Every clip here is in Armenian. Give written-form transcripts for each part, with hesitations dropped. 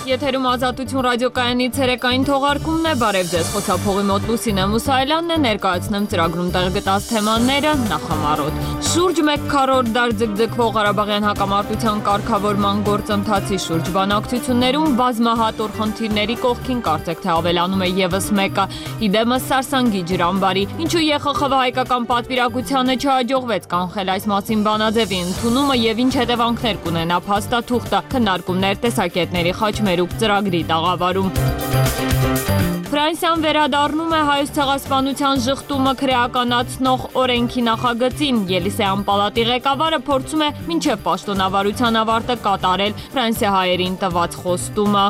Եթերում ազատություն ռադիոկայանի ցերեկային թողարկումն է, բարև ձեզ, խոսափողի մոտ Լուսինե Մուսայելյանն է, ներկայացնեմ ծրագրում տեղգտած թեմաները նախամարոտ։ Շուրջ 1 քառորդ դար ձգձգվող Ղարաբաղյան հակամարտության կարգավորման գործընթացի շուրջ բանակցություններում բազմահատոր խնդիրների կողքին կարծեք թե ավելանում է եւս մեկը՝ իդեմս Սարսանգի ջրամբարի, ինչու ԵԽԽՎ հայկական պատվիրակությանը չհաջողվեց կանխել այս մասին բանաձևի ընդունումը եւ ինչ հետևանքներ կունենա փաստաթուղթը, քննարկումներ տեսակետների խաչմերուկ ծրագրի տաղավարում։ Ֆրանսիան վերադառնում է Հայոց ցեղասպանության ժխտումը քրեականացնող օրենքի նախագծին։ Ելիսեյան պալատի ղեկավարը փորձում է մինչև պաշտոնավարության ավարտը կատարել ֆրանսիահայերին տված խոստումը։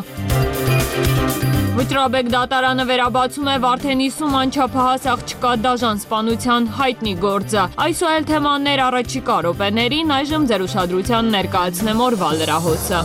Վճռաբեկ դատարանը վերաբացում է Վարդենի Սում անչափահաս աղջկա դաժան սպանության հայտնի գործը։ Այսօր թեմաներ առաջիկա րոպեներին, այժմ ձեր ուշադրության ներկայացնեմ օրվա լրահոսը։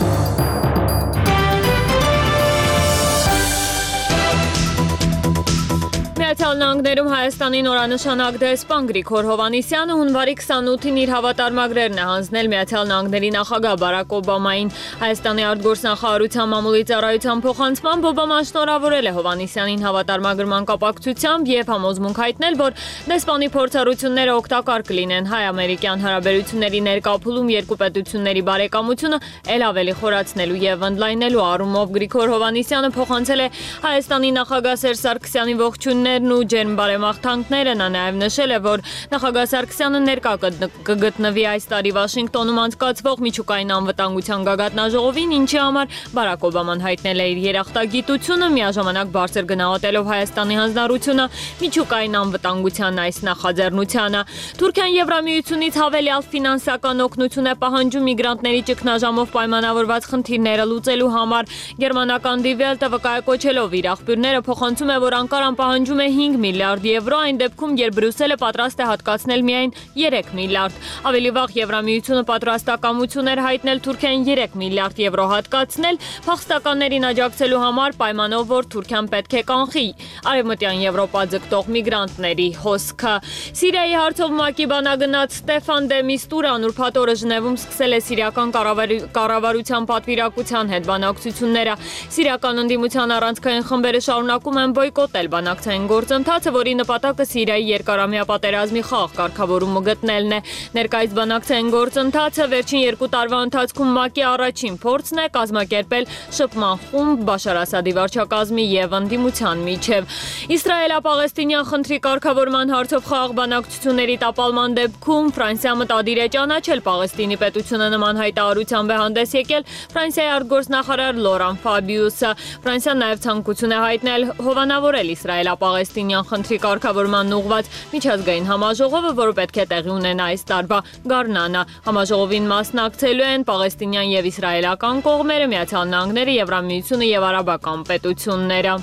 Միացյալ Նահանգներում Հայաստանի նորանշանակ դեսպան Գրիգոր Հովհաննիսյանը հունվարի 28-ին իր հավատարմագրերն է հանձնել Միացյալ Նահանգների նախագահ Բարակ Օբամային։ Հայաստանի արտգործնախարարության մամուլի ծառայության փոխանցմամբ Օբաման շնորհավորել է Հովհաննիսյանին հավատարմագրման կապակցությամբ եւ համոզմունք հայտնել, որ դեսպանի փորձառությունները օգտակար կլինեն հայ-ամերիկյան հարաբերությունների ներկայացում երկու պետությունների բարեկամությունը ել ավելի խորացնելու եւ ընդլայնելու առումով։ Գրիգոր Հովհաննիսյանը փոխանցել է Հայաստանի նախագահ Սերժ Սարգսյանի ողջույններն ու ջերմ բարեմաղթանքները։ Նա նաև նշել է, որ նախագահ Սարգսյանը ներկա կգտնվի այս տարի Վաշինգտոնում անցկացվող միջուկային անվտանգության գագաթնաժողովին, ինչի համար Բարակ Օբաման հայտնել է իր երախտագիտությունը, միաժամանակ բարձր գնահատելով Հայաստանի հանձնառությունը միջուկային անվտանգության այս նախաձեռնությանը։ Թուրքիան Եվրամիությունից հավելյալ ֆինանսական օգնություն է պահանջում միգրանտների ճգնաժամով պայմանավորված խնդիրները լուծելու համար։ Գերմանական Die Welt-ը վկայակոչելով իր աղբյուրները փոխանցում է, որ Անկարան պահանջում է 5 միլիարդ եվրո, այն դեպքում, երբ Բրյուսելը պատրաստ է հատկացնել միայն 3 միլիարդ։ Ավելի վաղ Եվրամիությունը պատրաստակամություն էր հայտնել Թուրքիային 3 միլիարդ եվրո հատկացնել փախստականներին աջակցելու համար պայմանով, որ Թուրքիան պետք է կանխի արևմտյան Եվրոպա ձգտող միգրանտների հոսքը։ Սիրիայի հարցով ՄԱԿ-ի բանագնաց Ստեֆան դե Միստուրան ուրբաթ օրը Ժնևում սկսել է սիրիական կառավարության պատվիրակության հետ բանակցությունները։ Սիրիական ընդդիմության առանցքային խմբերը շարունակում են բոյկոտել բանակցային գործընթացը, որի նպատակը Սիրիայի երկարամյա պատերազմի խաղաղ կարգավորումը գտնելն է։ Ներկայիս բանակցային գործընթացը վերջին 2 տարվա ընթացքում ՄԱԿ-ի առաջին փորձն է կազմակերպել շփման խումբ Բաշար Ասադի վարչակազմի եւ ընդդիմության միջև։ Իսրայելա-պաղեստինյան խնդրի կարգավորման հարցով խաղաղ բանակցությունների տապալման դեպքում Ֆրանսիա մտադիր է ճանաչել Պաղեստինի պետությունը նման հայտարարությամբ է հանդես եկել Ֆրանսիայի արտգործնախարար Լորան Ֆաբիուսը։ Ֆրանսիան նաև ցանկություն է հայտնել հովանավորել Իսրայելա-պաղեստինյան խնդրի կարգավորման ուղղված միջազգային համաժողովը, որը պետք է տեղի ունենա այս տարվա գարնանը։ Համաժողովին մասնակցելու են պաղեստինյան եւ իսրայելական կողմերը, Միացյալ Նահանգները, Եվրամիությունը եւ արաբական պետությունները։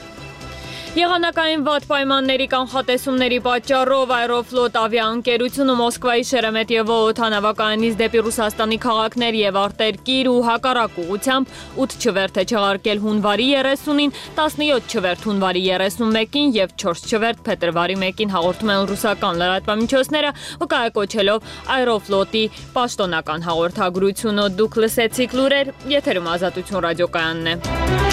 Եղանակային վատ պայմանների կանխատեսումների պատճառով Aeroflot ավիաընկերությունը Մոսկվայի Շերեմետիևո օդանավակայանից դեպի Ռուսաստանի քաղաքներ եւ արտերկիր ու հակառակ ուղղությամբ 8 չվերթ է չեղարկել հունվարի 30-ին, 17 չվերթ հունվարի 31-ին եւ 4 չվերթ փետրվարի 1-ին հաղորդում են ռուսական լրատվամիջոցները, վկայակոչելով Aeroflot-ի պաշտոնական հաղորդագրությունը։ Դուք լսեցիք լուրեր, եթերում ազատություն ռադիոկայանն է։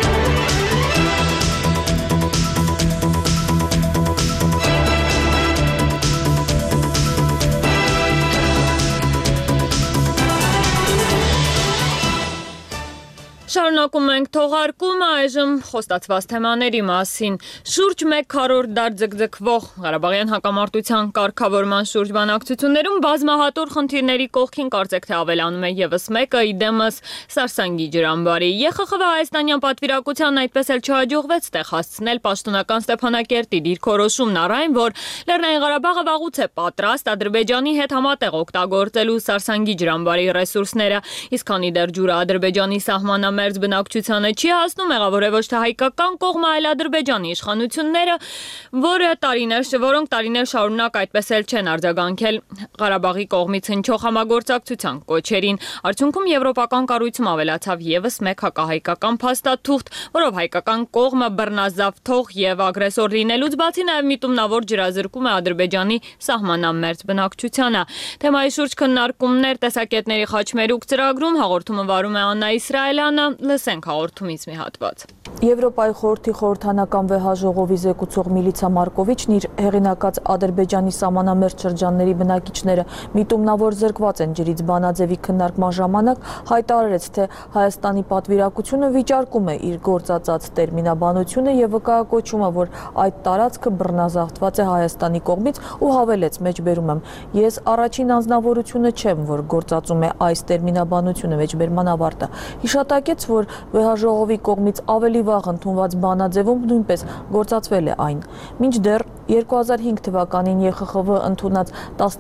Շարունակում ենք թողարկումը, այժմ խոստացված թեմաների մասին։ Շուրջ 1 քառորդ դար ձգձգվող Ղարաբաղյան հակամարտության կարգավորման շուրջ բանակցություններում բազմահատոր խնդիրների կողքին կարծեք թե ավելանում է եւս մեկը՝ իդեմս Սարսանգի ջրամբարի։ ԵԽԽՎ հայաստանյան պատվիրակությանն այդպես էլ չհաջողվեց տեղ հասցնել պաշտոնական Ստեփանակերտի դիրքորոշումն առ այն, որ Լեռնային Ղարաբաղը վաղուց է պատրաստ Ադրբեջանի հետ համատեղ օգտագործելու Սարսանգի ջրամբարի ռեսուրսները, իսկ քանի դեռ ջուրը Ադրբեջանի սահմանամերձ բնակչությանը չի հասնում, մեղավոր է ոչ թե հայկական կողմը, այլ Ադրբեջանի իշխանությունները, որոնք տարիներ շարունակ այդպես էլ չեն արձագանքել Ղարաբաղի կողմից հնչող համագործակցության կոչերին։ Արդյունքում եվրոպական կառույցում ավելացավ եւս մեկ հակահայկական փաստաթուղթ, որով հայկական կողմը բռնազավթող եւ ագրեսոր լինելուց բացի նաեւ միտումնավոր ջրազրկում է Ադրբեջանի սահմանամերձ բնակչությանը։ Թեմայի շուրջ քննարկումներ տեսակետների խաչմերուկ ծրագրում հաղորդումը վարում է Աննա Իսրայելյանը, լսենք հաղորդումից մի հատված։ Եվրոպայի խորհրդի խորհրդանական վեհաժողովի զեկուցող Միլիցա Մարկովիչն իր հեղինակած Ադրբեջանի սահմանամերձ շրջանների բնակիչները միտումնավոր զրկված են ջրից բանաձևի քննարկման ժամանակ հայտարարեց, թե Հայաստանի պատվիրակությունը վիճարկում է իր գործածած տերմինաբանությունը եւ վկայակոչում է, որ այդ տարածքը բռնազավթված է Հայաստանի կողմից ու հավելեց մեջբերում եմ. Ես առաջին անձնավորությունը չեմ, որ գործածում է այս տերմինաբանությունը մեջբերման ավարտը։ Հիշատակեց, որ վեհաժողովի կողմից ավելի վաղ ընդունված բանաձևում նույնպես գործածվել է այն։ Մինչդեռ 2005 թվականին ԵԽԽՎ ընդունած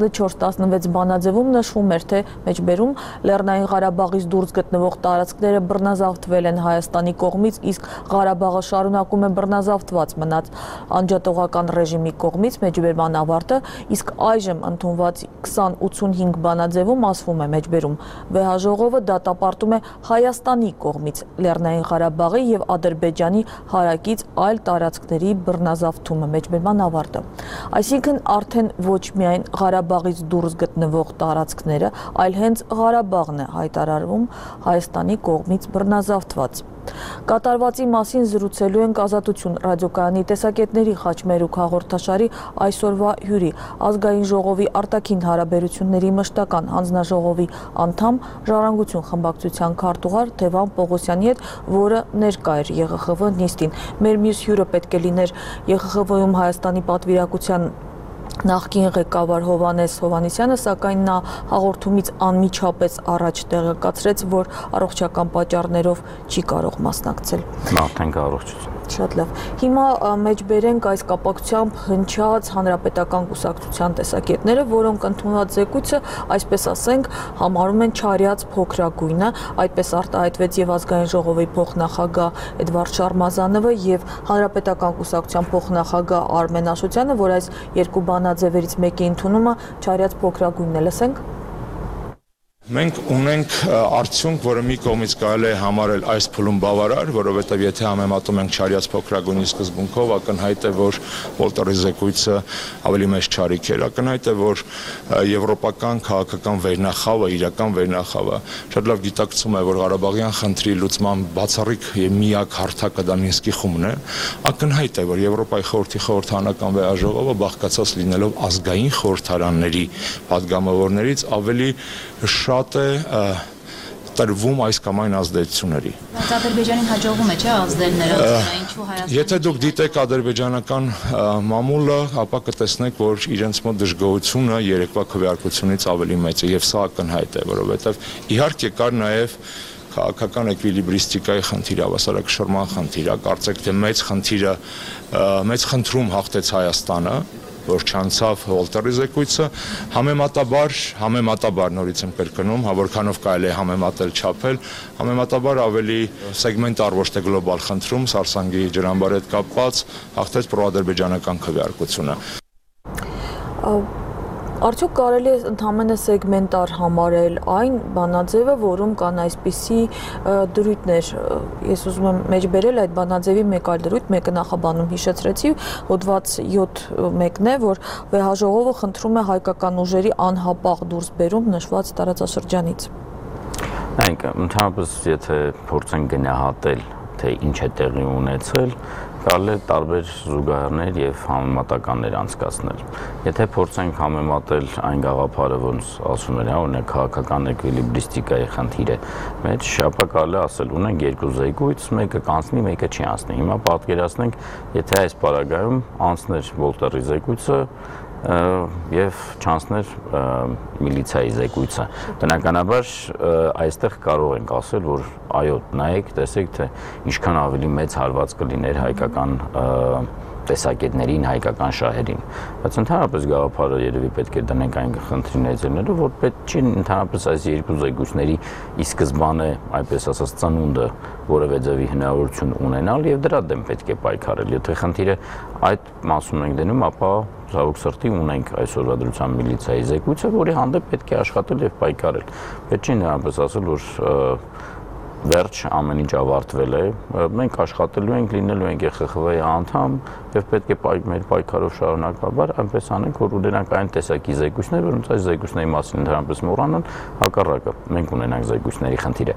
14-16 բանաձևում նշվում էր, թե մեջբերում Լեռնային Ղարաբաղից դուրս գտնվող տարածքները բռնազավթվել են Հայաստանի կողմից, իսկ Ղարաբաղը շարունակում է բռնազավթված մնաց անջատողական ռեժիմի կողմից մեջբերման ավարտը, իսկ այժմ ընդունված 2085 բանաձևում ասվում է մեջբերում վեհաժողովը դատապարտում է Հայաստանի կողմից Լեռնային Ղարաբաղի եւ Ադրբեջանի հարակից այլ տարածքների բռնազավթումը մեջբերման ավարտը։ Այսինքն արդեն ոչ միայն Ղարաբաղից դուրս գտնվող տարածքները, այլ հենց Ղարաբաղն է հայտարարվում Հայաստանի կողմից բռնազավթված։ Կատարվածի մասին զրուցելու ենք Ազատություն ռադիոկայանի տեսակետների խաչմերուկ հաղորդաշարի այսօրվա հյուրի Ազգային ժողովի արտաքին հարաբերությունների մշտական հանձնաժողովի անդամ Ժառանգություն խմբակցության քարտուղար Թևան Պողոսյանի հետ, որը ներկա էր ԵԽԽՎ նիստին։ Մեր մյուս հյուրը պետք է լիներ ԵԽԽՎ-ում Հայաստանի պատվիրակության նախկին ղեկավար Հովհաննես Հովհաննիսյանը, սակայն նա հաղորդումից անմիջապես առաջ տեղեկացրեց, որ առողջական պատճառներով չի կարող մասնակցել։ Արդեն առողջություն։ Շատ լավ։ Հիմա մեջբերենք այս կապակցությամբ հնչած հանրապետական կուսակցության տեսակետները, որոնք ընդունված զեկույցը, այսպես ասենք, համարում են չարյաց փոքրագույնը, այդպես արտահայտվեց եւ Ազգային ժողովի փոխնախագահ Էդվարդ Շարմազանովը եւ հանրապետական կուսակցության փոխնախագահ Արմեն Աշոտյանը, որ այս երկու բանաձևերից մեկի ընդունումը չարյաց փոքրագույնն է, լսենք։ Մենք ունենք արդյունք, որը մի կողմից կարելի է համարել այս փուլում բավարար, որովհետև եթե համեմատում ենք չարյաց փոքրագույնի սկզբունքով, ակնհայտ է, որ Վոլտերի զեկույցը ավելի մեծ չարիք էր, ակնհայտ է, որ եվրոպական քաղաքական վերնախավը, իրական վերնախավը շատ լավ գիտակցում է, որ Ղարաբաղյան խնդրի լուծման բացառիկ եւ միակ հարթակը դա Մինսկի խումբն է, ակնհայտ է, որ Եվրոպայի խորհրդի խորհրդանական վեհաժողովը բաղկացած լինելով ազգային խորհրդարանների падգամավորներից ավելի շատ է տրվում այս կամ այն ազդեցությունների։ Բայց Ադրբեջանին հաջողվում է, չէ՞, ազդել նրանց, ինչու Հայաստանը։ Եթե դուք դիտեք ադրբեջանական մամուլը, ապա կտեսնեք, որ իրենց մոտ դժգոհությունը երեկվա քվեարկությունից ավելի մեծ է, եւ սա ակնհայտ է, որովհետեւ իհարկե կար նաեւ քաղաքական էկվիլիբրիստիկայի խնդիր, հավասարակշռման խնդիր, կարծեք թե մեծ խնդրում հաղթեց Հայաստանը, որ չանցավ Վոլտերի զեկույցը, համեմատաբար նորից եմ կրկնում, որքանով կարելի է համեմատել չափել, համեմատաբար ավելի սեգմենտար ոչ թե գլոբալ խնդրում, Սարսանգի ջրամբարի հետ կապված հաղթեց պրոադրբեջանական քվեարկությունը։ Արդյոք կարելի է ընդհանրապես սեգմենտար համարել այն բանաձևը, որում կան այսպիսի դրույթներ։ Ես ուզում եմ մեջբերել այդ բանաձևի մեկ այլ դրույթ, մեկը նախաբանում հիշեցրեցի, հոդված 7-1-ն է, որ վեհաժողովը խնդրում է հայկական ուժերի անհապաղ դուրսբերում նշված տարածաշրջանից։ Նայեք, ընդհանրապես եթե փորձենք գնահատել, թե ինչ է տեղի ունեցել, կարելի է տարբեր զուգահեռներ եւ համեմատականներ անցկացնել։ Եթե փորձենք համեմատել այն գաղափարը, ոնց ասում են, օրինակ քաղաքական էկվիլիբրիստիկայի խնդիրը մեջ, ապա կարելի է ասել, ունենք երկու զեկույց, մեկը կանցնի, մեկը չի անցնի։ Հիմա պատկերացնենք, եթե այս պարագայում անցներ Վոլտերի զեկույցը եւ չանցներ միլիցիայի զեկույցը։ Բնականաբար այստեղ կարող ենք ասել, որ այո, նայեք, տեսեք, թե ինչքան ավելի մեծ հարված կլիներ հայկական տեսակետներին, հայկական շահերին։ Բայց ընդհանրապես գաղափարը երևի պետք է դնենք այն խնդրի ներդրելու, որ պետք չի ընդհանրապես այս երկու զեկույցների ի սկզբանե, այսպես ասած, ծնունդը որևէ ձևի հնարավորություն ունենալ եւ դրա դեմ պետք է պայքարել։ Եթե խնդիրը այդ մասում ենք դնում, ապա ցավոք սրտի ունենք այսօրվա դրության միլիցիայի զեկույցը, որի հանդեպ պետք է աշխատել եւ պայքարել։ Պետք չի ընդհանրապես ասել, որ վերջ ամեն ինչ ավարտվել է, մենք աշխատելու ենք, լինելու ենք ԵԽԽՎ-ի անդամ եւ պետք է մեր պայքարով շարունակաբար այնպես անենք, որ ունենանք այն տեսակի զեկույցներ, որոնց այս զեկույցների մասին ընդհանրապես մոռանան, հակառակը մենք ունենանք զեկույցների խնդիրը։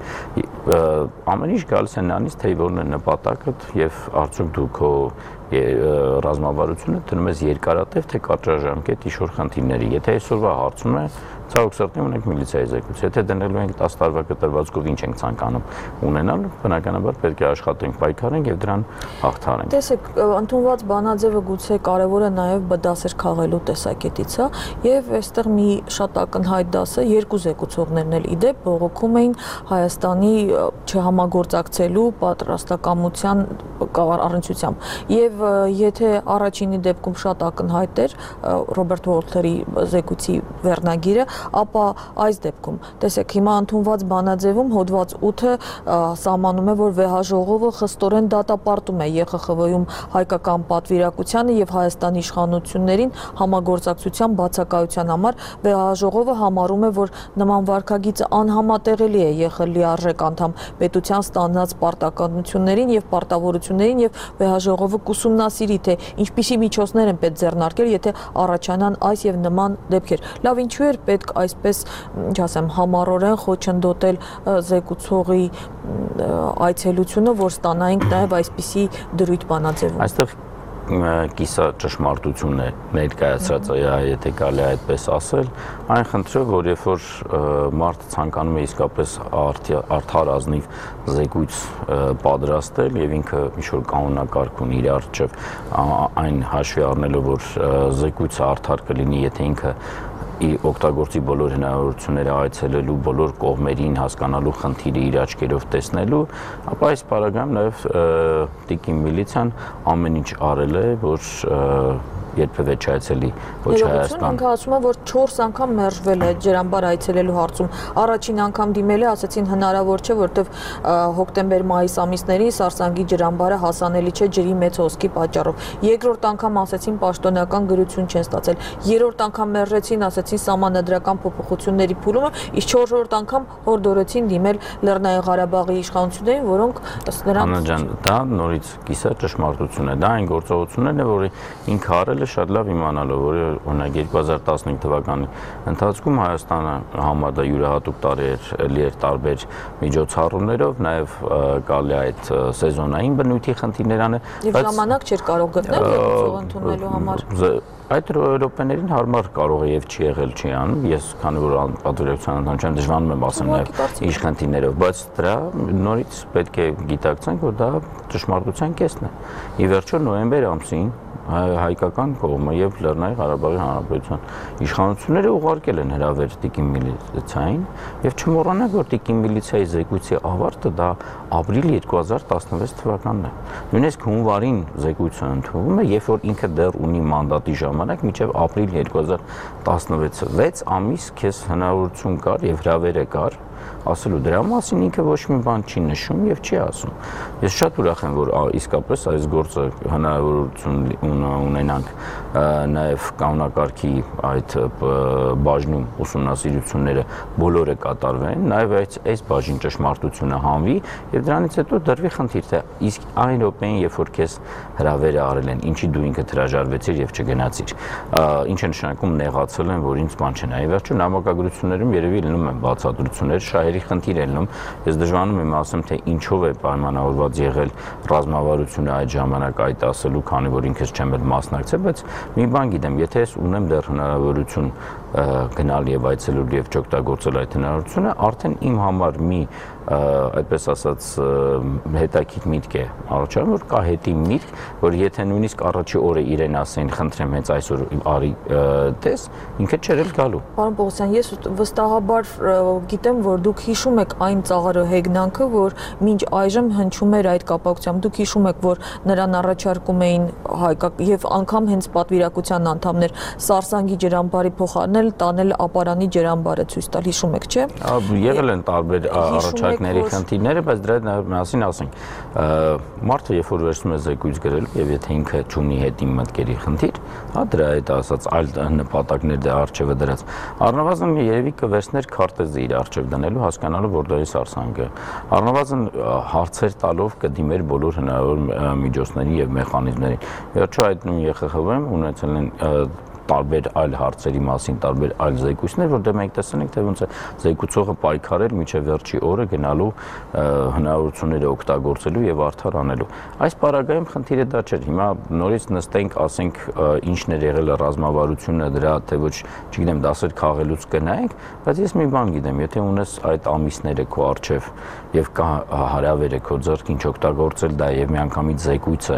Ամեն ինչ գալիս է նրանից, թե որն է նպատակդ եւ արդյոք դու քո ռազմավարությունը դնում ես երկարատև թե կարճաժամկետ ինչ-որ խնդիրների։ Եթե այսօրվա հարցում է, ցավոք սրտի ունենք միլիցիայի զեկույց։ Եթե դնելու ենք 10 տարվա կտրվածքով ինչ ենք ցանկանում ունենալ, բնականաբար պետք է աշխատենք, պայքարենք եւ դրան հաղթահարենք։ Տեսեք, ընդունված բանաձևը գուցե կարևոր է նաեւ դասեր քաղելու տեսակետից, հա, եւ այստեղ մի շատ ակնհայտ դասը երկու զեկուցողներն էլ իդեպ բողոքում էին Հայաստանի չհամագործակցելու պատրաստակամության առնչությամբ։ Եվ եթե առաջինի դեպքում շատ ակնհայտ էր Ռոբերտ Վոլթերի զեկույցի վերնագիրը, ապա այս դեպքում տեսեք հիմա ընդունված բանաձևում հոդված 8-ը սահմանում է, որ վեհաժողովը խստորեն դատապարտում է ԵԽԽՎ-ում հայկական պատվիրակությանը եւ Հայաստանի իշխանություններին համագործակցության բացակայության համար վեհաժողովը համարում է, որ նման վարքագիծը անհամատեղելի է ԵԽ-ի արժեք անդամ պետության ստանած պարտականություններին եւ պարտավորություններին եւ վեհաժողովը կուսումնասիրի թե ինչպիսի միջոցներ են պետք ձեռնարկել, եթե առաջանան այս եւ նման դեպքեր։ Լավ, ինչու էր պետք այսպես, ինչ ասեմ, համառորեն խոչընդոտել զեկուցողի այցելությունը, որ ստանայինք նաև այսպիսի դրույթ բանաձևում։ Այստեղ կիսա ճշմարտություն է ներկայացրած, եթե կարելի է այդպես ասել, այն խնդրը, որ երբ որ մարդը ցանկանում է իսկապես արդար ազնիվ զեկույց պատրաստել եւ ինքը ինչ-որ կանոնակարգ ունի իր առջեւ, այն հաշվի առնելով, որ զեկույցը արդար կլինի, եթե ինքը օգտագործի բոլոր հնարավորությունները այցելելու, բոլոր կողմերին հասկանալու խնդիրը իր աչքերով տեսնելու, ապա այս պարագայում նաև տիկին միլիցիան ամեն ինչ արել է, որ երբևէ չայցելի ոչ Հայաստան։ Ինքը ասում է, որ 4 անգամ մերժվել է ջրամբար այցելելու հարցում։ Առաջին անգամ դիմել է, ասացին հնարավոր չէ, որովհետև հոկտեմբեր-մայիս ամիսներին Սարսանգի ջրամբարը հասանելի չէ ջրի մեծ հոսքի պատճառով։ Երկրորդ անգամ ասացին պաշտոնական գրություն չեն ստացել։ Երրորդ անգամ մերժեցին, ասացին սահմանադրական փոփոխությունների փուլումը, իսկ 4-րդ անգամ հորդորեցին դիմել Լեռնային Ղարաբաղի իշխանություններին, որոնք ըստ նրանց Աննա ջան, դա նորից կիսա ճշմարտություն է։ Դա այն գործողություններն է, որ ինքը արել շատ լավ իմանալով, որ օրինակ 2015 թվականի ընթացքում Հայաստանը համար դա յուրահատուկ տարի էր տարբեր միջոցառումներով, նաև կարելի այդ սեզոնային բնույթի խնդիրներ անել, բայց ժամանակ չէր կարող գտնել զեկուցող ընդունելու համար։ Այդ եվրոպաներին հարմար կարող է եւ չի եղել չի անում, ես քանի որ պատվիրակության անդամ չեմ, դժվարանում եմ ասեմ նաեւ ինչ խնդիրներով, բայց դրա նորից պետք է գիտակցենք, որ դա ճշմարտության կեսն է։ Ի վերջո նոյեմբեր ամսին հայկական կողմը եւ Լեռնային Ղարաբաղի Հանրապետության իշխանությունները ուղարկել են հրավեր տիկին միլիցիային եւ չմոռանանք, որ տիկին միլիցիայի զեկույցի ավարտը դա ապրիլ 2016 թվականն է։ Նույնիսկ հունվարին զեկույցը ընդունվում է, երբ որ ինքը դեռ ունի մանդատի ժամանակ մինչեւ ապրիլ 2016-ը 6 ամիս քեզ հնարավորություն կար եւ հրավերը կար ասելու դրա մասին ինքը ոչ մի բան չի նշում եւ չի ասում։ Ես շատ ուրախ եմ, որ իսկապես այս գործը հնարավորություն ունենանք նաեւ կանոնակարգի այդ բաժնում ուսումնասիրությունները բոլորը կատարվեն, նաեւ այս բաժին ճշմարտությունը հանվի եւ դրանից հետո դրվի խնդիր, թե իսկ այն րոպեին, երբ որ քեզ հրավերը արել են, ինչի դու ինքը հրաժարվեցիր եւ չգնացիր, ինչ է նշանակում նեղացել են, որ ինձ բան չեն։ Այ վերջո նամակագրություններում երևի լինում են բացատրություններ, շահերի խնդիր է լինում։ Ես դժվարանում եմ ասեմ, թե ինչով է պայմանավորված եղել ռազմավարությունը այդ ժամանակ այդ ասելու, քանի որ ինքս չեմ էլ մասնակցել, բայց մի բան գիտեմ, եթե ես ունեմ դեռ հնարավորություն գնալ եւ այցելել եւ չօգտագործել այդ հնարավորությունը, արդեն իմ համար մի այդպես ասած հետաքրքիր միտք է առաջանում, որ կա հետի միտք, որ եթե նույնիսկ առաջի օրը իրեն ասեն, խնդրեմ հենց այսօր արի տես, ինքը չէր էլ գալու։ Պարոն Պողոսյան, ես վստահաբար գիտեմ, որ դուք հիշում եք այն ծաղրը հեգնանքը, որ մինչ այժմ հնչում էր այդ կապակցությամբ։ Դուք հիշում եք, որ նրան առաջարկում էին եւ անգամ հենց պատվիրակության անդամներ Սարսանգի ջրամբարի փոխարինել տանել ապարանի ջրամբարը ցույց տալ, հիշում եք, չէ՞։ Եղել են տարբեր առաջարկներ քննարկների խնդիրները, բայց դրա մասին ասենք, մարդը երբ որ վերցնում է զեկույց գրել եւ եթե ինքը չունի հետին մտքերի խնդիր, հա դրա հետ ասած այլ նպատակներ դե արժևը դրած, առնվազն երևի կվերցներ քարտեզը իր արժև դնելու, հասկանալու որտեղից արսանկը, առնվազն հարցեր տալով կդիմեր բոլոր հնարավոր միջոցների եւ մեխանիզմներին։ Վերջո այդ նույն ԵԽԽՎ-ն ունեցել են տարբեր այլ հարցերի մասին, տարբեր այլ զեկույցներ, որտեղ մենք տեսնենք, թե ոնց է զեկուցողը պայքարել մինչև վերջի օրը գնալու հնարավորությունները օգտագործելու եւ արդար անելու։ Այս պարագայում խնդիրը դա չէր։ Հիմա նորից նստենք, ասենք, ինչն էր եղել ռազմավարությունը դրա, թե ոչ, չգիտեմ, դասեր քաղելուց կնայենք, բայց ես մի բան գիտեմ, եթե ունես այդ ամիսները քո արժև եւ կա հարավերը քո ձեռքին չօգտագործել դա եւ միանգամից զեկույցը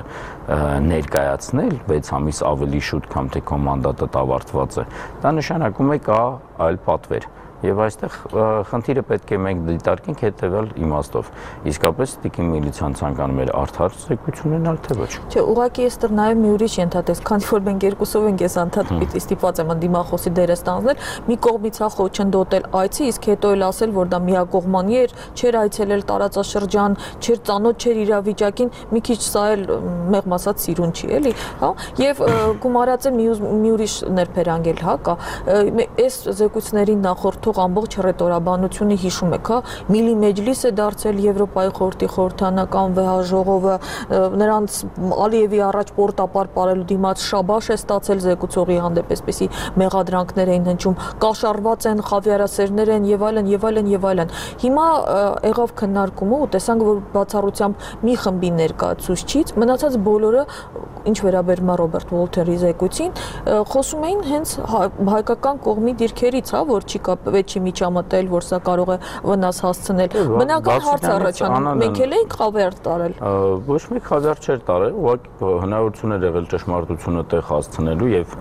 ներկայացնել 6 ամիս ավելի շուտ, քան թե քո մանդատը ավարտված է, դա նշանակում է կա այլ պատվեր։ Եվ այստեղ խնդիրը պետք է մենք դիտարկենք հետևյալ իմաստով։ Իսկապես տիկին միլիցիան ցանկանում էր արդար զեկույց ունենալ, թե ոչ։ Չէ, ուղղակի այստեղ նաև մի ուրիշ ենթատես, քանի որ մենք երկուսով ենք ես անդադ պիտի ստիպված եմ դիմախոսի դերը ստանձնել, մի կողմից հա խոչընդոտել այցի, իսկ հետո էլ ասել, որ դա միակողմանի էր, չէր այցելել տարածաշրջան, չէր ծանոթ չէր իրավիճակին, մի քիչ սա էլ մեղմ ասած սիրուն չի, էլի, հա, եւ գումարած է մի ուրիշ ներբերանգել, հա, կա։ Այս զեկույցների նախորդ ամբողջ հռետորաբանությունը հիշում եք, հա, Միլի մեջլիս է դարձել Եվրոպայի խորհրդի խորհրդանական վեհաժողովը, նրանց Ալիևի առաջ պորտապար ապարելու դիմաց շաբաշ է ստացել զեկուցողի հանդեպ, այսպեսի մեղադրանքներ էին հնչում, կաշառված են, խավիարասերներ են եւ այլն եւ այլն եւ այլն։ Հիմա եղավ քննարկումը ու տեսանք, որ բացառությամբ մի խմբի ներկայացուցիչ, մնացած բոլորը, ինչ վերաբերում է Ռոբերտ Վոլթերի զեկույցին, խոսում էին հենց հայկական կողմի դիրքերից, հա, որ չի միջամտել, որ սա կարող է վնաս հասցնել։ Բնական հարց առաջանում, մենք էլ ենք խավիար տարել։ Ոչ մեկ խավիար չէր տարել, ուղղակի հնարավորություն էր եղել ճշմարտությունը տեղ հասցնելու եւ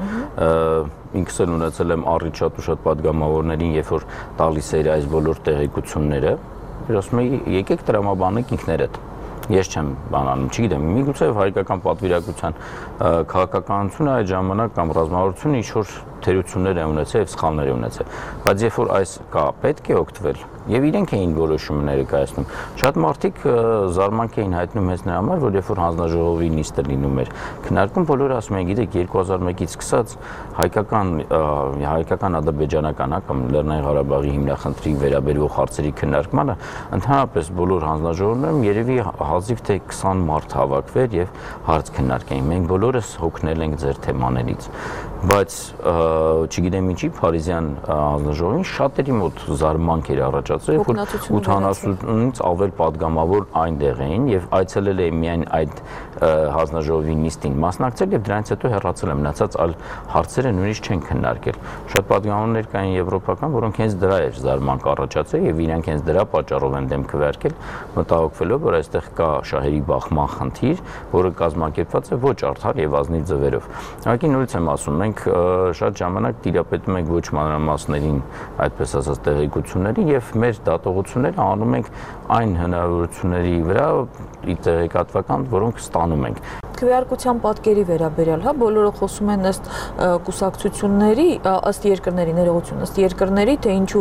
ինքս էլ ունեցել եմ առիթ շատ ու շատ падգամավորներին, երբ որ տալիս էր այս բոլոր տեղեկությունները, ասում էի, եկեք տրամաբանեք ինքներդ։ Ես չեմ բանանում, չգիտեմ, միգուցե հայկական պատվիրակության քաղաքականությունը այդ ժամանակ կամ ռազմավարությունը ինչ-որ թերություններ է ունեցել եւ սխալներ է ունեցել, բայց երբ որ այս կա, պետք է օգտվել եւ իրենք էին որոշումը ներկայացնում։ Շատ մարդիկ զարմանք էին հայտնում հենց նրա համար, որ երբ որ հանձնաժողովի նիստը լինում էր, քննարկում բոլորը ասում էին, գիտեք, 2001-ից սկսած հայկական ադրբեջանական կամ Լեռնային Ղարաբաղի հիմնախնդրի վերաբերող հարցերի քննարկմանը ընդհանրապես բոլոր հանձնաժողովներում երևի հազիվ թե 20 մարդ հավաքվեր եւ հարց քննարկեին։ Մենք բոլորս հոգնել ենք ձեր թեմաներից, բայց չգիտեմ ինչի Փարիզյան հանձնաժողովին շատերի մոտ զարմանք էր առաջացել, որ 80-ից ավել падգամավոր այնտեղ էին եւ այցելել էին միայն այդ հանձնաժողովի նիստին մասնակցել եւ դրանից հետո հեռացել են, մնացած այլ հարցերը նույնիսկ չեն քննարկել։ Շատ падգամավորներ կային եվրոպական, որոնք հենց դրա էր զարմանք առաջացել եւ իրանք հենց դրա պատճառով են դեմ քվեարկել, մտահոգվելով, որ այստեղ կա շահերի բախման խնդիր, որը կազմակերպված է ոչ արդար եւ ազնիվ ձևերով։ Ուղղակի նորից եմ ասում, մենք շատ ժամանակ տիրապետում ենք ոչ մանրամասներին, այդպես ասած, տեղեկություններին եւ մեր դատողությունները անում ենք այն հնարավորությունների վրա տեղեկատվական, որոնք ստանում ենք։ Քվեարկության պատկերի վերաբերյալ, հա, բոլորը խոսում են ըստ կուսակցությունների, ըստ երկրների ներողություն, ըստ երկրների, թե ինչու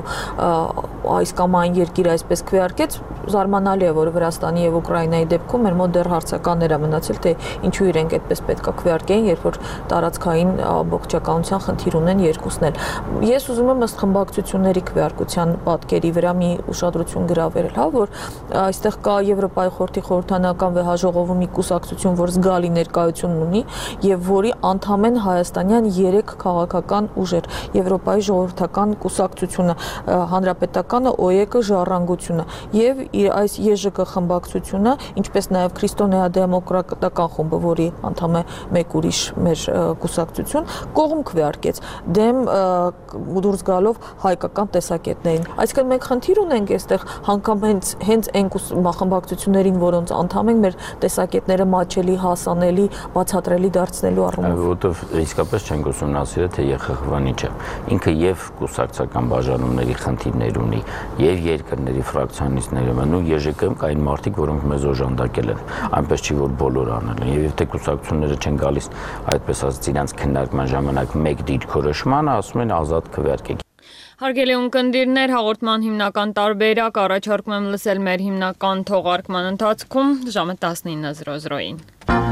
այս կամ այն երկիրը այսպես քվեարկեց, զարմանալի է, որ Վրաստանի եւ Ուկրաինայի դեպքում մեր մոտ դեռ հարցականներ է մնացել, թե ինչու իրենք այդպես պետքա քվեարկեին, երբ որ տարածքային ամբողջականության խնդիր ունեն երկուսն էլ։ Ես ուզում եմ ըստ խմբակցությունների քվեարկության պատկերի վրա մի ուշադրություն գրավել, հա, որ այստեղ կա Եվրոպայի խորհրդի խորհրդանական վեհաժողովում մի կուսակցություն, որ զգալի ներկայություն ունի եւ որի անդամ են հայաստանյան 3 քաղաքական ուժեր՝ Եվրոպայի ժողովրդական կուսակցությունը, Հանրապետականը, ՕԵԿ-ը, Ժառանգությունը եւ այս ԵԺԿ խմբակցությունը, ինչպես նաեւ Քրիստոնեա-դեմոկրատական խումբը, որի անդամ է մեկ ուրիշ մեր կուսակցություն, կողմ քվեարկեց դեմ դուրս գալով հայկական տեսակետներին։ Այսինքն մենք խնդիր ունենք այստեղ հանգամ հենց այն խմբակցություններին, որոնց անդամ ենք, մեր տեսակետները մաչելի, հասանելի, բացատրելի դարձնելու առումով։ Որովհետև իսկապես չենք ուսումնասիրել, թե ԵԽԽՎ-ն ինչ է։ Ինքը եւ կուսակցական բաժանումների խնդիրներ ունի, եւ երկրների ֆրակցիոնիստները, նույն ԵԺԿ-ում կային մարդիկ, որոնք մեզ օժանդակել են։ Այնպես չի, որ բոլորը անել են։ Եվ թե կուսակցությունները չեն գալիս, այդպես ասած, իրենց քննարկման ժամանակ մեկ դիրքորոշմանը, ասում են ազատ քվեարկեք։ Հարգելի ունկնդիրներ, հաղորդման հիմնական տարբերակ առաջարկում եմ լսել մեր հիմնական թողարկման ընթացքում ժամը 19:00-ին։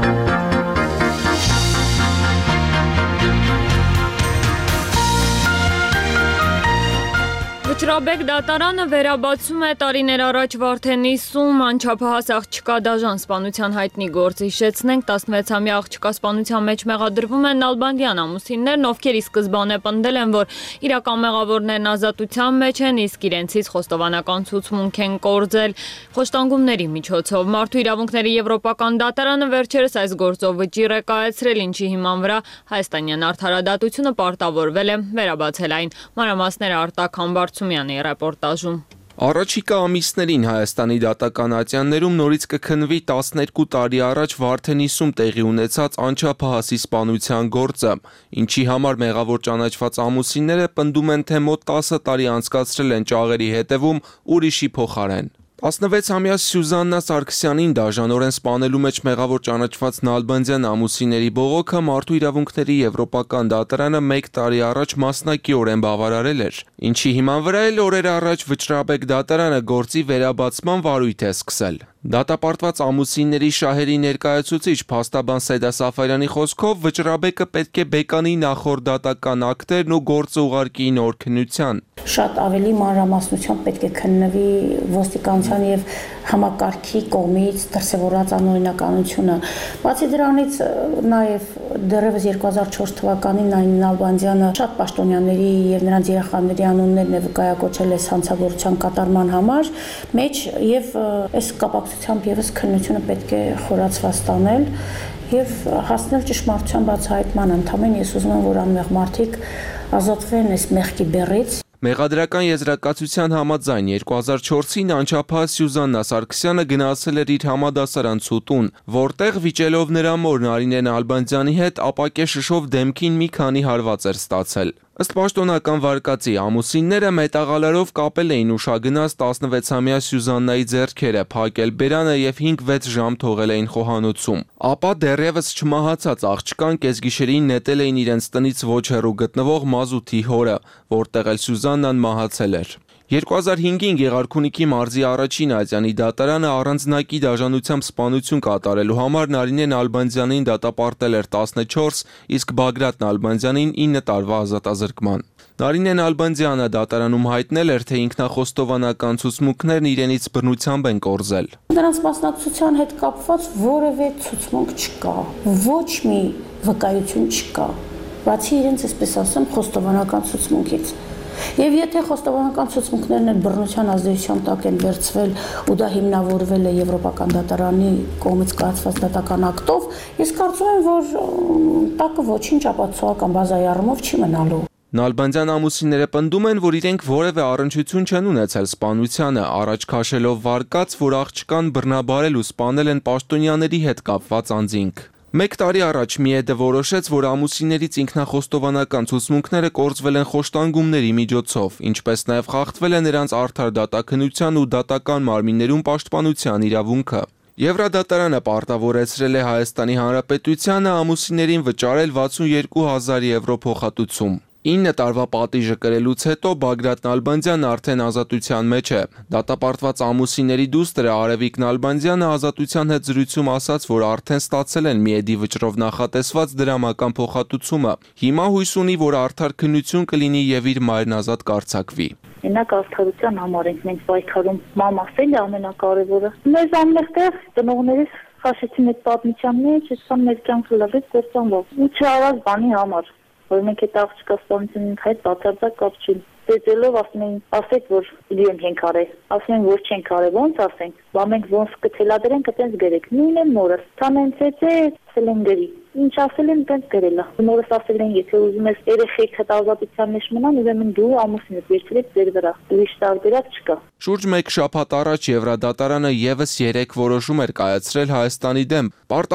Վճռաբեկ դատարանը վերաբացում է տարիներ առաջ Վարդենի սում անչափահաս աղջկա դաժան սպանության հայտնի գործ հիշեցնենք 16-ամյա աղջկա սպանության մեջ մեղադրվում են Նալբանդյան ամուսիններն, ովքեր ի սկզբանե պնդել են, որ իրական մեղավորներն ազատության մեջ են, իսկ իրենցից խոստովանական ցուցմունք են կորձել խոշտանգումների միջոցով։ Մարդու իրավունքների եվրոպական դատարանը վերջերս այս գործով վճիռ է կայացրել, ինչի հիման վրա հայաստանյան արդարադատությունը պարտավորվել է վերաբացել այն։ Մանրամասները Արտակ Համբարձումյանի ռեպորտաժում։ Առաջիկա ամիսներին Հայաստանի դատական ատյաններում նորից կքննվի 12 տարի առաջ Վարդենի սում տեղի ունեցած անչափահասի սպանության գործը, ինչի համար մեղավոր ճանաչված ամուսինները պնդում են, թե մոտ 10 տարի անցկացրել են ճաղերի հետևում ուրիշի փոխարեն։ 16-ամյա Սյուզաննա Սարգսյանին դաժանորեն սպանելու մեջ մեղավոր ճանաչված Նալբանդյան ամուսինների բողոքը մարդու իրավունքների եվրոպական դատարանը 1 տարի առաջ մասնակիորեն բավարարել էր, ինչի հիման վրա էլ օրեր առաջ Վճռաբեկ դատարանը գործի վերաբացման վարույթ է սկսել։ Դատապարտված ամուսինների շահերի ներկայացուցիչ փաստաբան Սեդա Սաֆարյանի խոսքով Վճռաբեկը պետք է բեկանի նախորդ դատական ակտերն ու գործը ուղարկի նոր քննության։ Շատ ավելի մանրամասնությամբ պետք է քննվի ոստիկանության եւ համակարգի կողմից դրսևորած անօրինականությունը։ Բացի դրանից նաեւ դեռևս 2004 թվականին այն Նալբանդյանը շատ պաշտոնյաների եւ նրանց երեխաների անուններն է վկայակոչել այս հանցագործության կատարման համար մեջ եւ այս կապակցությամբ եւս քննությունը պետք է խորացված տանել եւ հասնել ճշմարտության բացահայտման։ Ընդհանրապես ես ուզում եմ, որ անմեղ մարդիկ ազատվեն այս մեղքի բեռից։ Մեղադրական եզրակացության համաձայն 2004-ին անչափահաս Սյուզաննա Սարգսյանը գնացել էր իր համադասարանցու տուն, որտեղ վիճելով նրա մոր Նարինե Նալբանդյանի հետ ապակե շշով դեմքին մի քանի հարված էր ստացել։ Ըստ պաշտոնական վարկածի ամուսինները մետաղալարով կապել էին ուշագնաց 16-ամյա Սյուզաննայի ձեռքերը, փակել բերանը եւ 5-6 ժամ թողել էին խոհանոցում։ Ապա դեռևս չմահացած աղջկան կեսգիշերին նետել էին իրենց տնից ոչ հեռու գտնվող Մազութի հորը, որտեղ էլ Սյուզաննան մահացել էր։ 2005-ին Գեղարքունիքի մարզի առաջին ատյանի դատարանը առանձնակի դաժանությամբ սպանություն կատարելու համար Նարինե Նալբանդյանին դատապարտել էր 14, իսկ Բագրատ Նալբանդյանին 9 տարվա ազատազրկման։ Նարինե Նալբանդյանը դատարանում հայտնել էր, թե ինքնախոստովանական ցուցմունքներն իրենից բռնությամբ են կորզել։ Նրանց մասնակցության հետ կապված որևէ ցուցմունք չկա, ոչ մի վկայություն չկա, բացի իրենց, այսպես ասեմ, խոստովանական ցուցմունքից։ Եվ եթե խոստովանական ցուցմունքներն բռնության ազդեցության տակ են վերցվել ու դա հիմնավորվել է Եվրոպական դատարանի կողմից կայացված դատական ակտով, ես կարծում եմ, որ տակը ոչինչ ապացուցողական բազայի առումով չի մնալու։ Նալբանդյան ամուսինները պնդում են, որ իրենք որևէ առնչություն չեն ունեցել սպանությանը, առաջ քաշելով վարկած, որ աղջկան բռնաբարել ու սպանել են պաշտոնյաների հետ կապված անձինք։ 1 տարի առաջ Միեդը որոշեց, որ ամուսիններից ինքնախոստովանական ցուցմունքները կորձվել են խոշտանգումների միջոցով, ինչպես նաև խախտվել է նրանց արդար դատաքննության ու դատական մարմիններում պաշտպանության իրավունքը։ Եվրադատարանը պարտավորեցրել է Հայաստանի Հանրապետությանը ամուսիններին վճարել 62,000 եվրո փոխհատուցում։ 9 տարվա պատիժը կրելուց հետո Բագրատ Նալբանդյանն արդեն ազատության մեջ է։ Դատապարտված ամուսինների դուստրը Արևիկ Նալբանդյանը ազատության հետ զրույցում ասաց, որ արդեն ստացել են Միեդի վճռով նախատեսված դրամական փոխհատուցումը։ Հիմա հույս ունի, որ արդար քննություն կլինի եւ իր մայրն ազատ կարձակվի։ Մենակ արդարության համար ենք մենք պայքարում։ Մամասել է ամենակարևորը։ Մեզ ամենտեղ ծնողներիս խաշեցին այդ պատմության մեջ, այսքան մեր կյանքը լավեց կործանվող։ Ու չարած բանի համար, որ մենք այդ աղջկա սպանությունին հետ բացարձակ կապ չունենք։ Դեծելով ասում են, ասեք, որ իրենք են արել, ասում են, որ չենք արել, ոնց ասենք, բա մենք ոնց կթելադրենք, այտենց գրեք։ Նույնն է մորս, թանենցեց է, ասել են գրի։ Ինչ ասել են, այտենց գրել է։ Մորս ասել են, եթե ուզում ես երեխեքդ ազատության մեջ մնան, ուրեմն դու ամուսինդ վերցրեք ձեր վրա։ Ուրիշ տարբերակ չկա։ Շուրջ 1 շաբաթ առաջ Եվրադատարանը եւս 3 որոշում էր կայացրել Հայաստանի դեմ,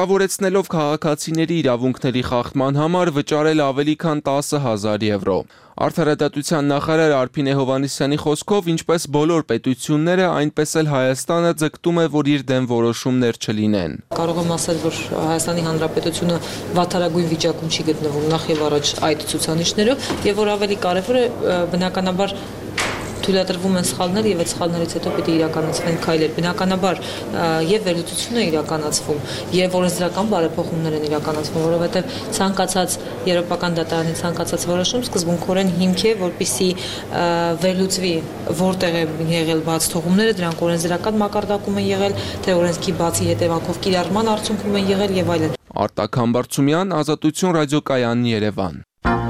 պարտավորեցնելով քաղաքացիների իրավունքների խախտման համար վճարել ավելի քան 10,000 եվրո։ Արդարադատության նախարար Արփինե Հովհաննիսյանի խոսքով, ինչպես բոլոր պետությունները, այնպես էլ Հայաստանը ձգտում է, որ իր դեմ որոշումներ չլինեն։ Կարող եմ ասել, որ Հայաստանի Հանրապետությունը վատարագույն վիճակում չի գտնվում նախ եւ առաջ այդ ցուցանիշներով, եւ որ ավելի կարեւոր է, բնականաբար թույլատրվում են սխալներ եւ այդ սխալներից հետո պետք է իրականացվեն քայլեր։ Բնականաբար եւ վերլուծությունը իրականացվում եւ օրենսդրական բարեփոխումներ են իրականացվում, որովհետեւ ցանկացած եվրոպական դատարանի ցանկացած որոշում սկզբունքորեն հիմք է, որպիսի վերլուծվի որտեղ է եղել բաց թողումները, դրանք օրենսդրական մակարդակում են եղել, թե օրենսգի բացի հետևանքով կիրառման արդյունքում են եղել եւ այլն։ Արտակ Համբարձումյան, Ազատություն ռադիոկայան, Երևան։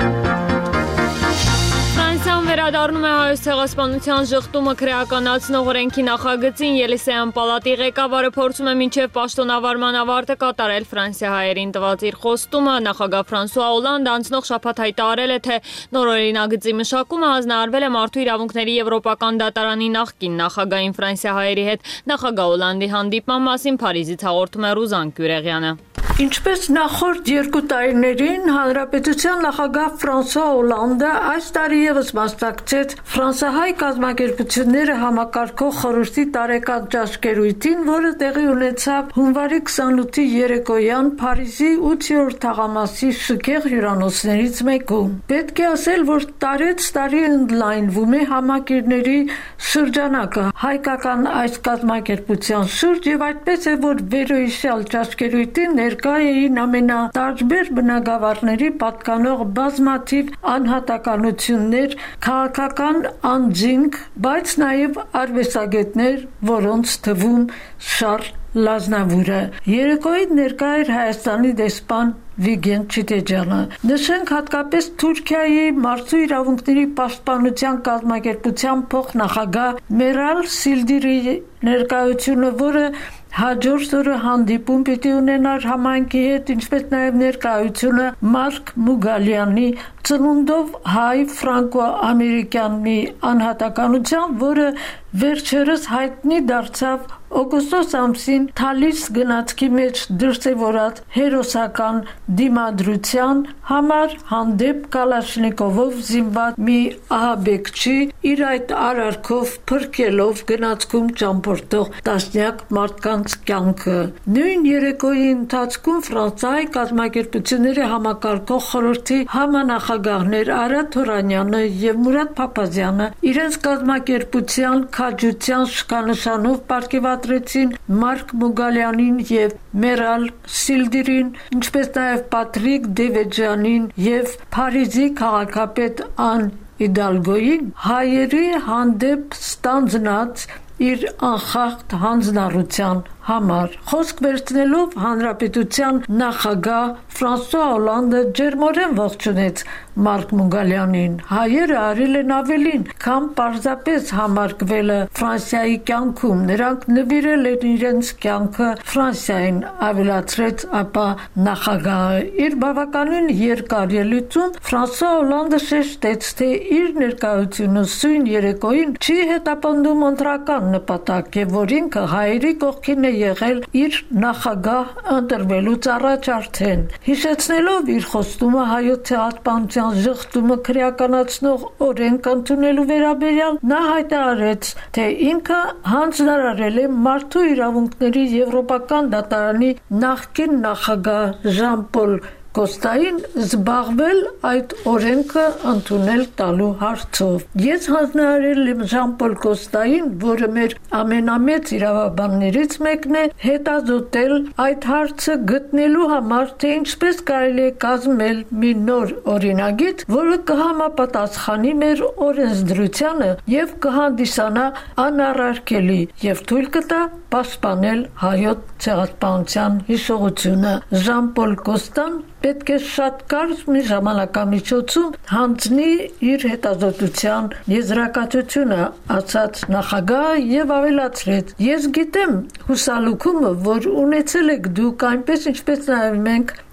Վերադառնում է Հայոց ցեղասպանության ժխտումը քրեականացնող օրենքի նախագծին, Ելիսեյան պալատի ղեկավարը փորձում է մինչև պաշտոնավարման ավարտը կատարել ֆրանսիահայերին տված իր խոստումը։ Նախագահ Ֆրանսուଆ Օլանդը անցնող շաբաթ հայտարարել է, թե նոր օրինագծի մշակումը հանձնարարվել է Մարդու իրավունքների եվրոպական դատարանի նախկին նախագահին ֆրանսիահայերի հետ։ Նախագահ Օլանդի հանդիպման մասին Փարիզից հաղորդում է Ռուզան Գյուրեղյանը։ Ինչպես նախորդ 2 տարիներին հանրապետության նախագահ Ֆրանսուଆ Օլանդը այս տարի եւս մասնակցեց ֆրանսահայ կազմակերպությունները համակարգող խորհրդի տարեկան ճաշկերույթին, որը տեղի ունեցավ հունվարի 28-ի երեկոյան Փարիզի 8-րդ թաղամասի շքեղ հյուրանոցներից մեկում։ Պետք է ասել, որ տարեցտարի ընդլայնվում է համակիրների շրջանակը հայկական այս կազմակերպության շուրջ եւ այդպես է, որ վերոհիշյալ ճաշկերույթին էին ամենատարբեր բնագավառների պատկանող բազմաթիվ անհատականություններ, քաղաքական անձինք, բայց նաև արվեստագետներ, որոնց թվում Շարլ Լազնավուրը։ Երեկոյին ներկա էր Հայաստանի դեսպան Վիգեն Չիտեջյանը։ Նշենք հատկապես Թուրքիայի մարդու իրավունքների պաշտպանության կազմակերպության փոխնախագահ Մերալ Սիլդիրի ներկայությունը, որը հաջորդ օրը հանդիպում պիտի ունենար համայնքի հետ, ինչպես նաև ներկայությունը Մարկ Մուգալյանի ծնունդով հայ ֆրանկո-ամերիկյան մի անհատականության, որը վերջերս հայտնի դարձավ օգոստոս ամսին Թալիս գնացքի մեջ դրսևորած հերոսական դիմադրության համար հանդեպ Կալաշնիկովով զինված մի ահաբեկչի իր այդ արարքով փրկելով գնացքում ճամփորդող տասնյակ մարդկանց կյանքը։ Նույն երեկոյի ընթացքում Ֆրանսիայի կազմակերպությունների համակարգող խորհրդի համանախագահներ Արա Թորանյանը եւ Մուրադ Փափազյանը իրենց կազմակերպության քաջության շքանշանով պարգևատրեցին Մարկ Մուգալյանին եւ Մերալ Սիլդիրին, ինչպես նաև Պատրիկ Դևեջյանին եւ Փարիզի քաղաքապետ Ան Իդալգոյին հայերի հանդեպ ստանձնած իր անխախտ հանձնառության համար։ Խոսք վերցնելով հանրապետության նախագահ Ֆրանսուଆ Օլանդը ջերմորեն ողջունեց Մարկ Մուգալյանին։ Հայերը արել են ավելին, քան պարզապես համարկվելը Ֆրանսիայի կյանքում։ Նրանք նվիրել են իրենց կյանքը Ֆրանսիային, ավելացրեց ապա նախագահը։ Իր բավականին երկար ելույթում Ֆրանսուଆ Օլանդը շեշտեց, թե իր ներկայությունը սույն երեկոյին չի հետապնդում ընտրական նպատակ եւ որ ինքը հայերի կողքին է եղել իր նախագահ ընտրվելուց առաջ արդեն։ Հիշեցնելով իր խոստումը հայոց ցեղասպանության ժխտումը քրեականացնող օրենք ընդունելու վերաբերյալ, նա հայտարարեց, թե ինքը հանձնարարել է Մարդու իրավունքների եվրոպական դատարանի նախկին նախագահ Ժան-Պոլ Կոստային զբաղվել այդ օրենքը ընդունել տալու հարցով։ Ես հանձնարարել եմ Ժան-Պոլ Կոստային, որը մեր ամենամեծ իրավաբաններից մեկն է, հետազոտել այդ հարցը գտնելու համար, թե ինչպես կարելի է կազմել մի նոր օրինագիծ, որը կհամապատասխանի մեր օրենսդրությանը եւ կհանդիսանա անառարկելի եւ թույլ կտա պաշտպանել հայոց ցեղասպանության հիշողությունը։ Ժան-Պոլ Կոստան պետք է շատ կարճ մի ժամանակամիջոցում հանձնի իր հետազոտության եզրակացությունը, ասաց նախագահը եւ ավելացրեց. Ես գիտեմ հուսալուկումը, որ ունեցել եք դուք այնպես ինչպես նաեւ մենք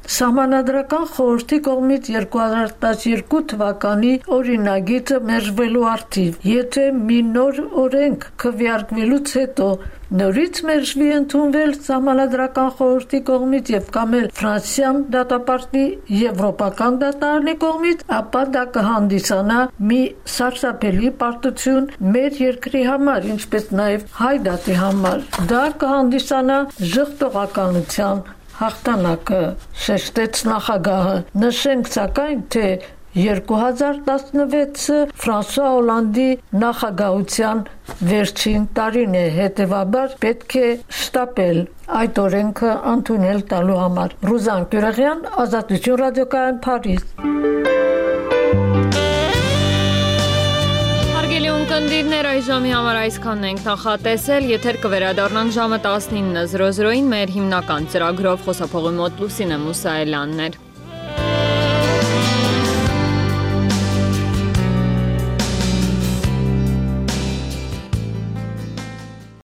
Սահմանադրական խորհրդի կողմից 2012 թվականի օրինագիծը մերժվելու արդիվ, եթե մի նոր օրենք քվեարկվելուց հետո նորից մերժվի ընդունվել Սահմանադրական խորհրդի կողմից եւ կամ էլ Ֆրանսիան դատապարտի Եվրոպական դատարանի կողմից, ապա դա կհանդիսանա մի սարսափելի պարտություն մեր երկրի համար, ինչպես նաեւ հայ դատի համար։ Դա կհանդիսանա ժխտողականության հաղթանակը, շեշտեց նախագահը։ Նշենք սակայն, թե 2016-ը Ֆրանսուଆ Օլանդի նախագահության վերջին տարին է, հետևաբար պետք է շտապել այդ օրենքը ընդունել տալու համար։ Ռուզան Գյուրեղյան, Ազատություն ռադիոկայան, Փարիզ։ Հարգելի ունկնդիրներ, այս ժամի համար այսքանն ենք նախատեսել, եթեր կվերադառնանք ժամը 19:00-ին մեր հիմնական ծրագրով, խոսափողի մոտ Լուսինե Մուսայելյանն էր։